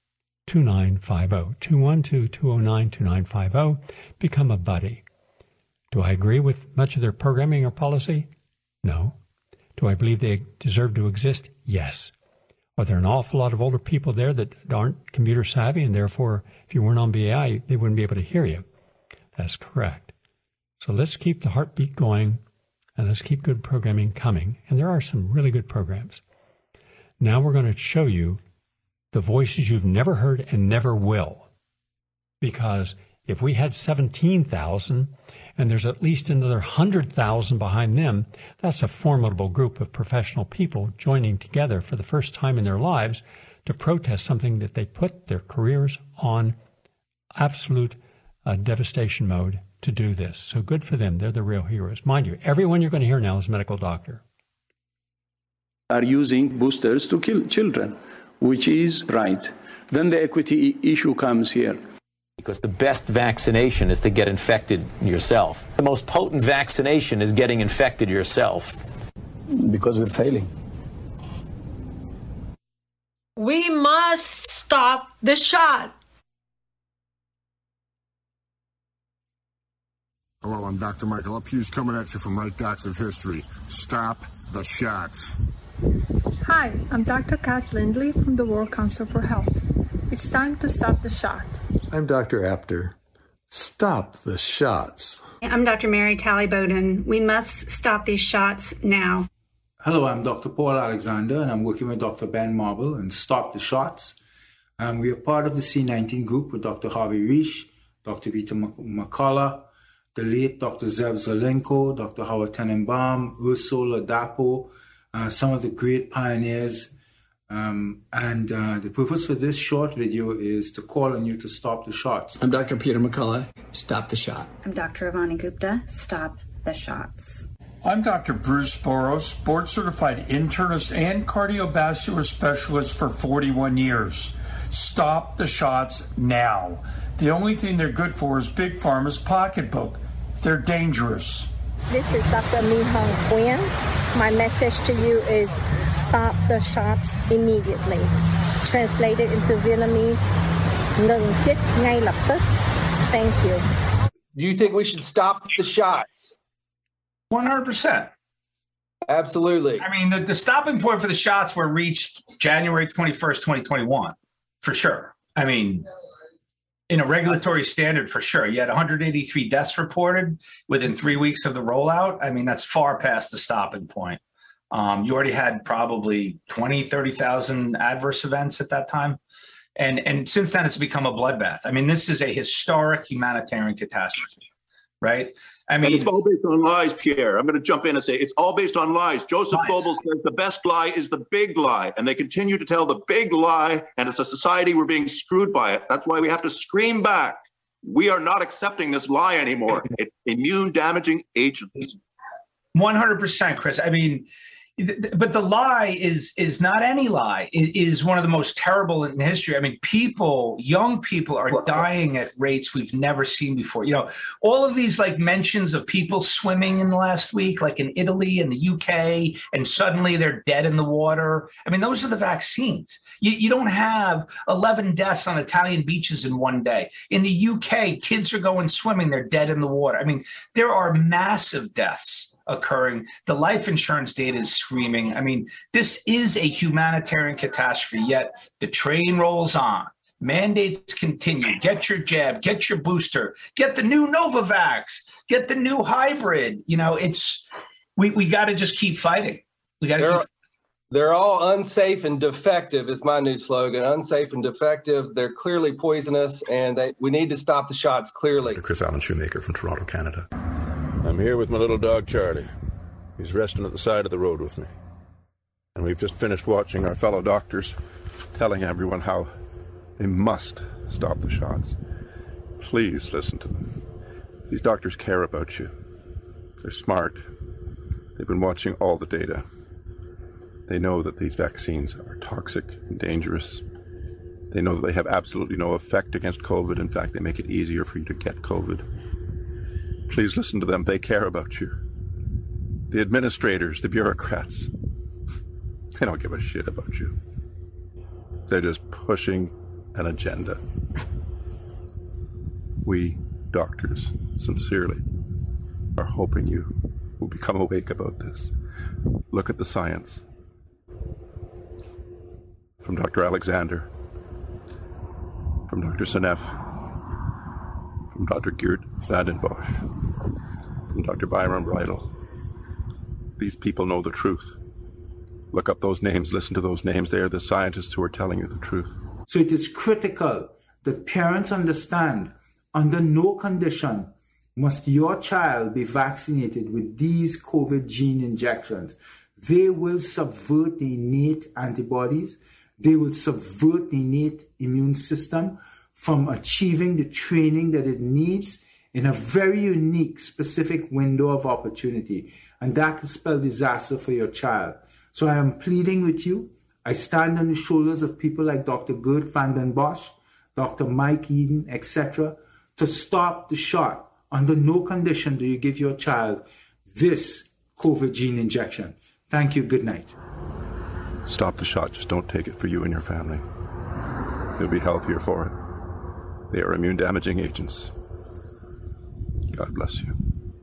two nine five zero. two one two, two zero nine, two nine five zero. Become a buddy. Do I agree with much of their programming or policy? No. Do I believe they deserve to exist? Yes. Are there an awful lot of older people there that aren't computer savvy, and therefore, if you weren't on B A I, they wouldn't be able to hear you? That's correct. So let's keep the heartbeat going, and let's keep good programming coming. And there are some really good programs. Now we're going to show you the voices you've never heard and never will. Because if we had seventeen thousand, and there's at least another one hundred thousand behind them, that's a formidable group of professional people joining together for the first time in their lives to protest something that they put their careers on absolute uh, devastation mode to do this. So good for them. They're the real heroes. Mind you, everyone you're going to hear now is a medical doctor.
Are using boosters to kill children, which is right. Then the equity issue comes here.
Because the best vaccination is to get infected yourself. The most potent vaccination is getting infected yourself.
Because we're failing.
We must stop the shot.
Hello, I'm Doctor Michael Uphues coming at you from Right Docs of History. Stop the shots.
Hi, I'm Doctor Kat Lindley from the World Council for Health. It's time to stop the shot.
I'm Doctor Apter. Stop the shots.
I'm Doctor Mary Talley Bowden. We must stop these shots now.
Hello, I'm Doctor Paul Alexander, and I'm working with Doctor Ben Marble and Stop the Shots. Um, we are part of the C nineteen group with Doctor Harvey Risch, Doctor Vita McCullough, the late Doctor Zev Zelenko, Doctor Howard Tenenbaum, Ursula Dapo, uh, some of the great pioneers. Um, and uh, the purpose for this short video is to call on you to stop the shots.
I'm Doctor Peter McCullough. Stop the shot.
I'm Doctor Ivani Gupta. Stop the shots.
I'm Doctor Bruce Boros, board-certified internist and cardiovascular specialist for forty-one years. Stop the shots now. The only thing they're good for is Big Pharma's pocketbook. They're dangerous.
This is Doctor Mi Hong Nguyen. My message to you is stop the shots immediately. Translated into Vietnamese, ngừng chích ngay lập tức. Thank you.
Do you think we should stop the shots?
one hundred percent.
Absolutely.
I mean, the, the stopping point for the shots were reached January twenty-first, twenty twenty-one, for sure. I mean, in a regulatory standard, for sure. You had one hundred eighty-three deaths reported within three weeks of the rollout. I mean, that's far past the stopping point. Um, you already had probably twenty, thirty thousand adverse events at that time. And, and since then, it's become a bloodbath. I mean, this is a historic humanitarian catastrophe, right? I mean,
and it's all based on lies, Pierre. I'm going to jump in and say it's all based on lies. Joseph lies. Goebbels says the best lie is the big lie, and they continue to tell the big lie, and as a society, we're being screwed by it. That's why we have to scream back. We are not accepting this lie anymore. It's immune-damaging agents.
one hundred percent, Chris. I mean, but the lie is is not any lie. It is one of the most terrible in history. I mean, people, young people are dying at rates we've never seen before. You know, all of these like mentions of people swimming in the last week, like in Italy and the U K, and suddenly they're dead in the water. I mean, those are the vaccines. You, you don't have eleven deaths on Italian beaches in one day. In the U K, kids are going swimming, they're dead in the water. I mean, there are massive deaths occurring. The life insurance data is screaming. I mean, this is a humanitarian catastrophe, yet the train rolls on. Mandates continue. Get your jab, get your booster, get the new Novavax, get the new hybrid. You know, it's, we, we got to just keep fighting. We got to keep
They're all unsafe and defective is my new slogan. Unsafe and defective. They're clearly poisonous, and they, we need to stop the shots clearly.
Chris Allen Shoemaker from Toronto, Canada. I'm here with my little dog, Charlie. He's resting at the side of the road with me. And we've just finished watching our fellow doctors telling everyone how they must stop the shots. Please listen to them. These doctors care about you. They're smart. They've been watching all the data. They know that these vaccines are toxic and dangerous. They know that they have absolutely no effect against COVID. In fact, they make it easier for you to get COVID. Please listen to them. They care about you. The administrators, the bureaucrats, they don't give a shit about you. They're just pushing an agenda. We, doctors, sincerely, are hoping you will become awake about this. Look at the science. From Doctor Alexander, from Doctor Seneff, from Doctor Geert Vanden Bosch, from Doctor Byron Bridle. These people know the truth. Look up those names, listen to those names. They are the scientists who are telling you the truth.
So it is critical that parents understand, under no condition must your child be vaccinated with these COVID gene injections. They will subvert the innate antibodies. They will subvert the innate immune system from achieving the training that it needs in a very unique, specific window of opportunity. And that could spell disaster for your child. So I am pleading with you. I stand on the shoulders of people like Doctor Geert Vanden Bosch, Doctor Mike Eden, et cetera, to stop the shot. Under no condition do you give your child this COVID gene injection. Thank you. Good night.
Stop the shot. Just don't take it for you and your family. You'll be healthier for it. They are immune-damaging agents. God bless you.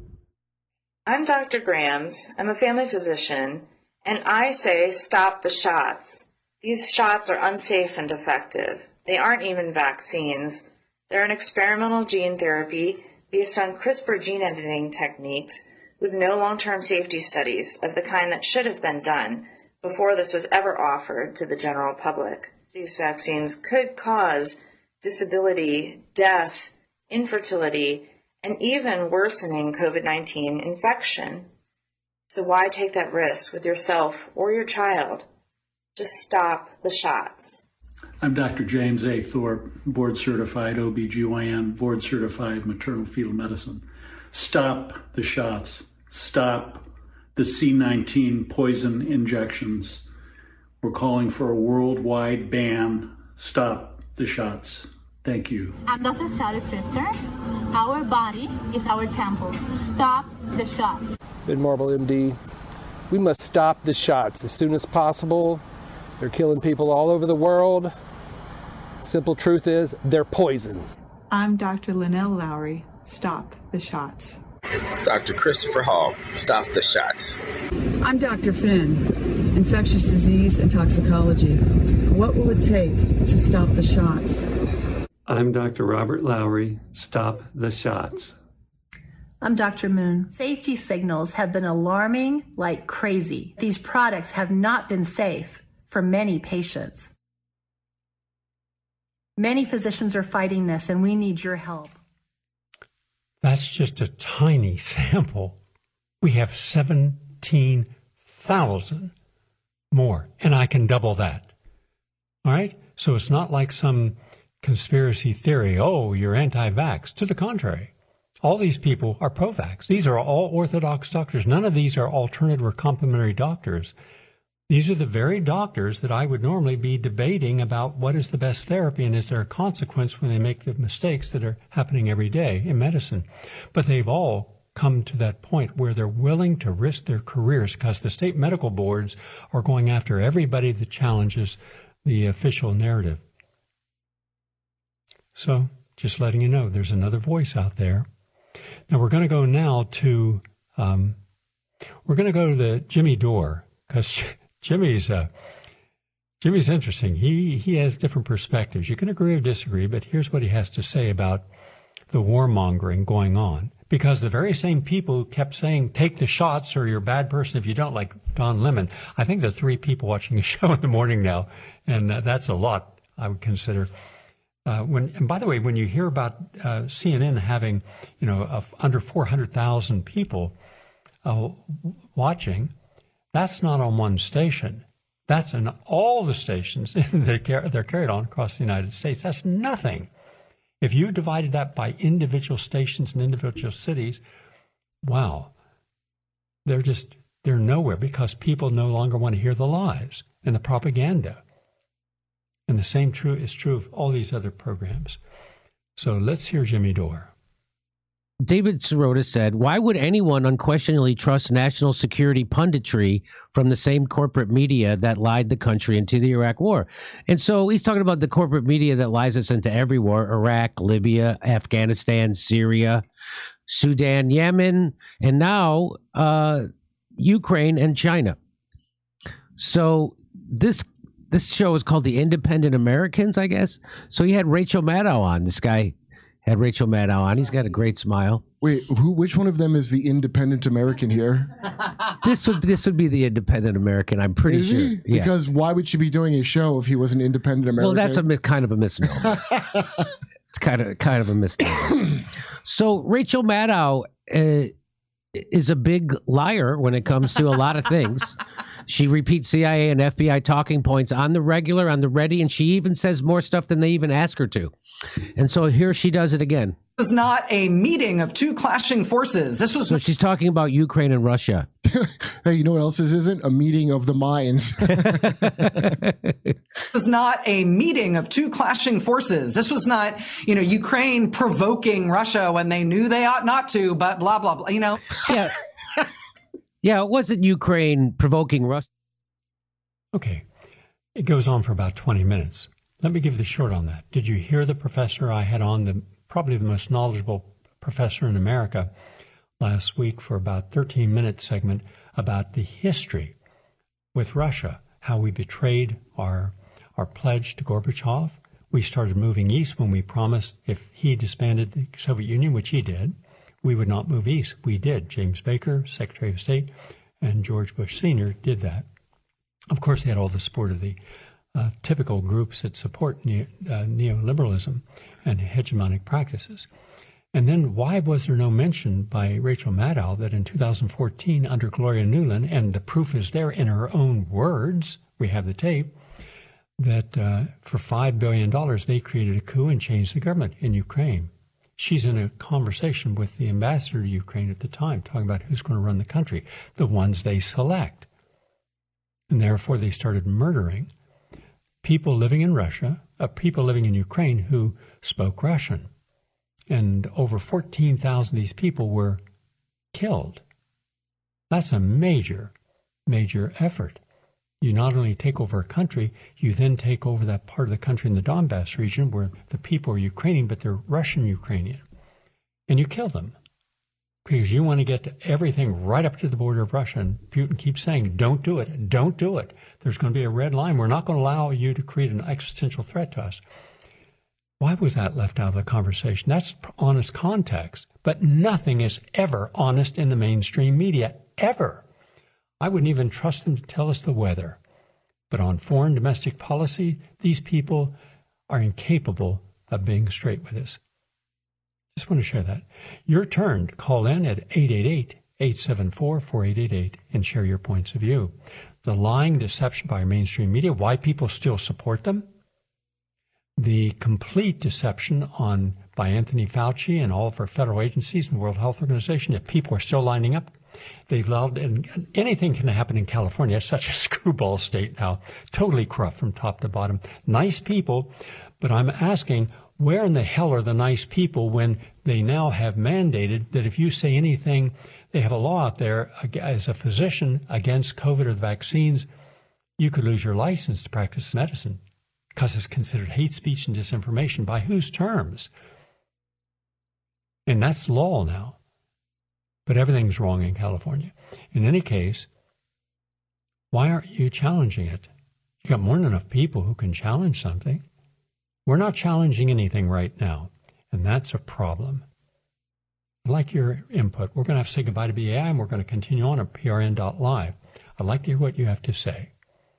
I'm Doctor Grams. I'm a family physician, and I say stop the shots. These shots are unsafe and defective. They aren't even vaccines. They're an experimental gene therapy based on CRISPR gene editing techniques with no long-term safety studies of the kind that should have been done before this was ever offered to the general public. These vaccines could cause disability, death, infertility, and even worsening COVID nineteen infection. So why take that risk with yourself or your child? Just stop the shots.
I'm Doctor James A. Thorpe, board-certified O B G Y N, board-certified maternal-fetal medicine. Stop the shots. Stop the C nineteen poison injections. We're calling for a worldwide ban. Stop the shots. Thank you.
I'm Doctor Sally Pfister. Our body is our temple. Stop the shots.
Ben Marble, M D. We must stop the shots as soon as possible. They're killing people all over the world. Simple truth is, they're poison.
I'm Doctor Linnell Lowry. Stop the shots.
It's Doctor Christopher Hall. Stop the shots.
I'm Doctor Finn, infectious disease and toxicology. What will it take to stop the shots?
I'm Doctor Robert Lowry. Stop the shots.
I'm Doctor Moon. Safety signals have been alarming like crazy. These products have not been safe for many patients. Many physicians are fighting this, and we need your help.
That's just a tiny sample. We have seventeen thousand more, and I can double that. All right? So it's not like some conspiracy theory, oh, you're anti-vax. To the contrary, all these people are pro-vax. These are all orthodox doctors. None of these are alternative or complementary doctors. These are the very doctors that I would normally be debating about what is the best therapy and is there a consequence when they make the mistakes that are happening every day in medicine. But they've all come to that point where they're willing to risk their careers because the state medical boards are going after everybody that challenges the official narrative. So just letting you know, there's another voice out there. Now we're going to go now to, um, we're going to go to the Jimmy Dore because Jimmy's uh, Jimmy's interesting. He he has different perspectives. You can agree or disagree, but here's what he has to say about the warmongering going on. Because the very same people who kept saying, take the shots or you're a bad person if you don't, like Don Lemon. I think there are three people watching the show in the morning now, and uh, that's a lot, I would consider. Uh, when and by the way, when you hear about uh, C N N having, you know, uh, under four hundred thousand people uh, watching, that's not on one station. That's in all the stations that they're carried on across the United States. That's nothing. If you divided that by individual stations and individual cities, wow, they're just, they're nowhere because people no longer want to hear the lies and the propaganda. And the same true is true of all these other programs. So let's hear Jimmy Dore.
David Sirota said, why would anyone unquestionably trust national security punditry from the same corporate media that lied the country into the Iraq war? And so he's talking about the corporate media that lies us into every war: Iraq, Libya, Afghanistan, Syria, Sudan, Yemen, and now uh, Ukraine and China. So this this show is called The Independent Americans, I guess. So he had Rachel Maddow on. This guy had Rachel Maddow on. He's got a great smile.
Wait, who? Which one of them is the Independent American here?
This would this would be the Independent American. I'm pretty
is
sure.
He?
Yeah.
Because why would she be doing a show if he was an Independent American?
Well, that's a kind of a misnomer. It's kind of kind of a misnomer. So Rachel Maddow uh, is a big liar when it comes to a lot of things. She repeats C I A and F B I talking points on the regular, on the ready, and she even says more stuff than they even ask her to. And so here she does it again.
It was not a meeting of two clashing forces. This was.
So she's talking about Ukraine and Russia.
Hey, you know what else this isn't? A meeting of the minds.
It was not a meeting of two clashing forces. This was not, you know, Ukraine provoking Russia when they knew they ought not to, but blah, blah, blah, you know.
Yeah. Yeah, it wasn't Ukraine provoking Russia.
Okay. It goes on for about twenty minutes. Let me give the short on that. Did you hear the professor I had on, the probably the most knowledgeable professor in America, last week for about thirteen minute segment about the history with Russia, how we betrayed our our pledge to Gorbachev. We started moving east when we promised if he disbanded the Soviet Union, which he did, we would not move east. We did. James Baker, Secretary of State, and George Bush Senior did that. Of course, they had all the support of the uh, typical groups that support neo, uh, neoliberalism and hegemonic practices. And then why was there no mention by Rachel Maddow that in two thousand fourteen, under Gloria Nuland, and the proof is there in her own words, we have the tape, that uh, for five billion dollars they created a coup and changed the government in Ukraine. She's in a conversation with the ambassador to Ukraine at the time, talking about who's going to run the country, the ones they select. And therefore they started murdering people living in Russia, uh, people living in Ukraine who spoke Russian. And over fourteen thousand of these people were killed. That's a major, major effort. You not only take over a country, you then take over that part of the country in the Donbass region where the people are Ukrainian, but they're Russian Ukrainian. And you kill them because you want to get everything right up to the border of Russia. And Putin keeps saying, don't do it, don't do it. There's going to be a red line. We're not going to allow you to create an existential threat to us. Why was that left out of the conversation? That's honest context, but nothing is ever honest in the mainstream media, ever. I wouldn't even trust them to tell us the weather. But on foreign domestic policy, these people are incapable of being straight with us. Just want to share that. Your turn to call in at eight eight eight, eight seven four, four eight eight eight and share your points of view. The lying deception by mainstream media, why people still support them. The complete deception on by Anthony Fauci and all of our federal agencies and the World Health Organization that people are still lining up. They've allowed, and anything can happen in California. It's such a screwball state now, totally corrupt from top to bottom. Nice people, but I'm asking, where in the hell are the nice people when they now have mandated that if you say anything, they have a law out there as a physician against COVID or the vaccines, you could lose your license to practice medicine because it's considered hate speech and disinformation. By whose terms? And that's law now. But everything's wrong in California. In any case, why aren't you challenging it? You got more than enough people who can challenge something. We're not challenging anything right now, and that's a problem. I'd like your input. We're going to have to say goodbye to B A I, and we're going to continue on at P R N dot live. I'd like to hear what you have to say.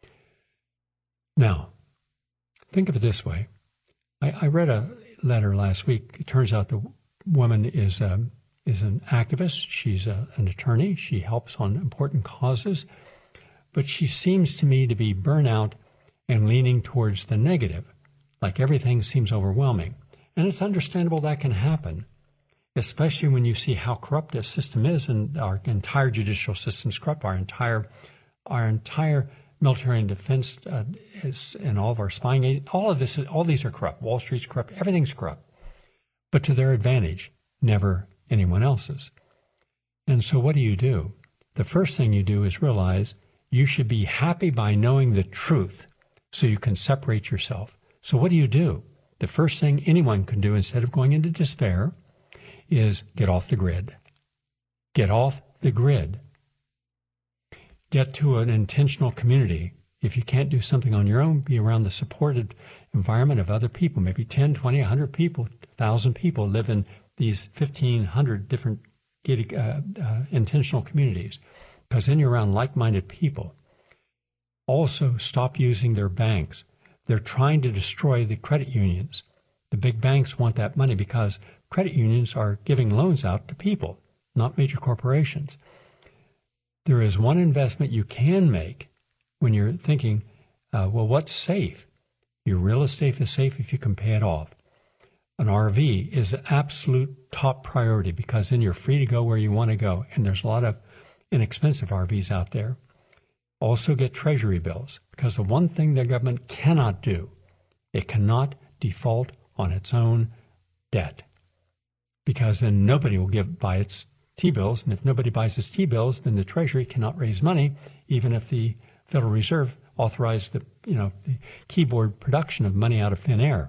Now, think of it this way. I, I read a letter last week. It turns out the woman is... Um, is an activist. She's a, an attorney. She helps on important causes. But she seems to me to be burnout and leaning towards the negative, like everything seems overwhelming. And it's understandable that can happen, especially when you see how corrupt this system is, and our entire judicial system's corrupt, our entire, our entire military and defense uh, is, and all of our spying agents, all of this, all these are corrupt. Wall Street's corrupt. Everything's corrupt. But to their advantage, never anyone else's. And so what do you do? The first thing you do is realize you should be happy by knowing the truth so you can separate yourself. So what do you do? The first thing anyone can do instead of going into despair is get off the grid. Get off the grid. Get to an intentional community. If you can't do something on your own, be around the supported environment of other people, maybe ten, twenty, one hundred people, one thousand people live in these fifteen hundred different uh, uh, intentional communities, because then you're around like-minded people. Also, stop using their banks. They're trying to destroy the credit unions. The big banks want that money because credit unions are giving loans out to people, not major corporations. There is one investment you can make when you're thinking, uh, well, what's safe? Your real estate is safe if you can pay it off. An R V is an absolute top priority because then you're free to go where you want to go. And there's a lot of inexpensive R Vs out there. Also get treasury bills, because the one thing the government cannot do, it cannot default on its own debt, because then nobody will give buy its T-bills, and if nobody buys its T-bills, then the Treasury cannot raise money, even if the Federal Reserve authorized the you know the keyboard production of money out of thin air.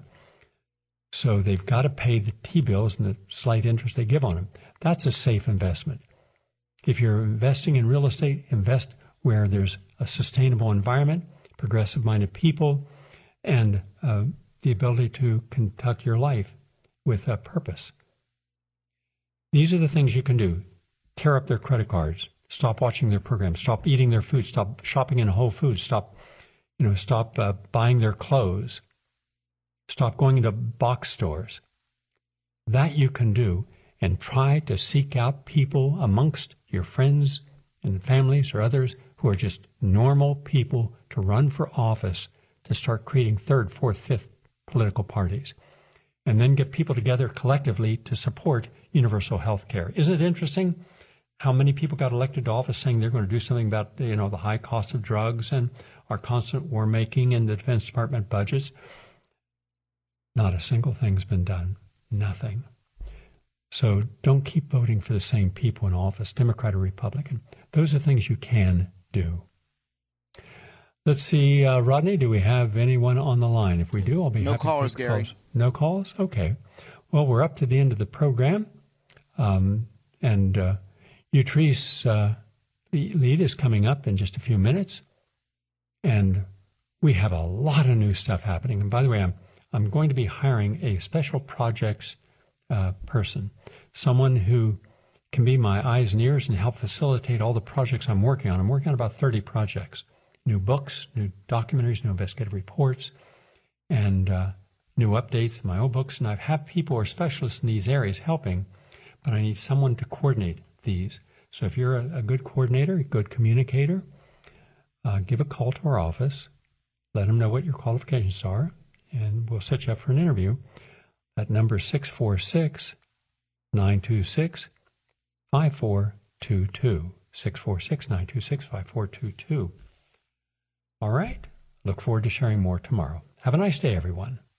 So they've got to pay the T-bills and the slight interest they give on them. That's a safe investment. If you're investing in real estate, invest where there's a sustainable environment, progressive-minded people, and uh, the ability to conduct your life with a purpose. These are the things you can do. Tear up their credit cards. Stop watching their programs. Stop eating their food. Stop shopping in Whole Foods. Stop, you know, stop uh, buying their clothes. Stop going into box stores. That you can do, and try to seek out people amongst your friends and families or others who are just normal people to run for office, to start creating third, fourth, fifth political parties. And then get people together collectively to support universal health care. Isn't it interesting how many people got elected to office saying they're going to do something about, you know, the high cost of drugs and our constant war making and the Defense Department budgets? Not a single thing's been done. Nothing. So don't keep voting for the same people in office, Democrat or Republican. Those are things you can do. Let's see, uh, Rodney, do we have anyone on the line? If we do, I'll be
no
happy
callers,
to take
Gary.
calls. No calls? Okay. Well, we're up to the end of the program. Um, and uh, Utrice uh, Lead is coming up in just a few minutes. And we have a lot of new stuff happening. And by the way, I'm, I'm going to be hiring a special projects uh, person, someone who can be my eyes and ears and help facilitate all the projects I'm working on. I'm working on about thirty projects. New books, new documentaries, new investigative reports, and uh, new updates to my own books. And I have people who are specialists in these areas helping, but I need someone to coordinate these. So if you're a, a good coordinator, a good communicator, uh, give a call to our office. Let them know what your qualifications are, and we'll set you up for an interview. That number is six four six, nine two six, five four two two. six four six, nine two six, five four two two. All right. Look forward to sharing more tomorrow. Have a nice day, everyone.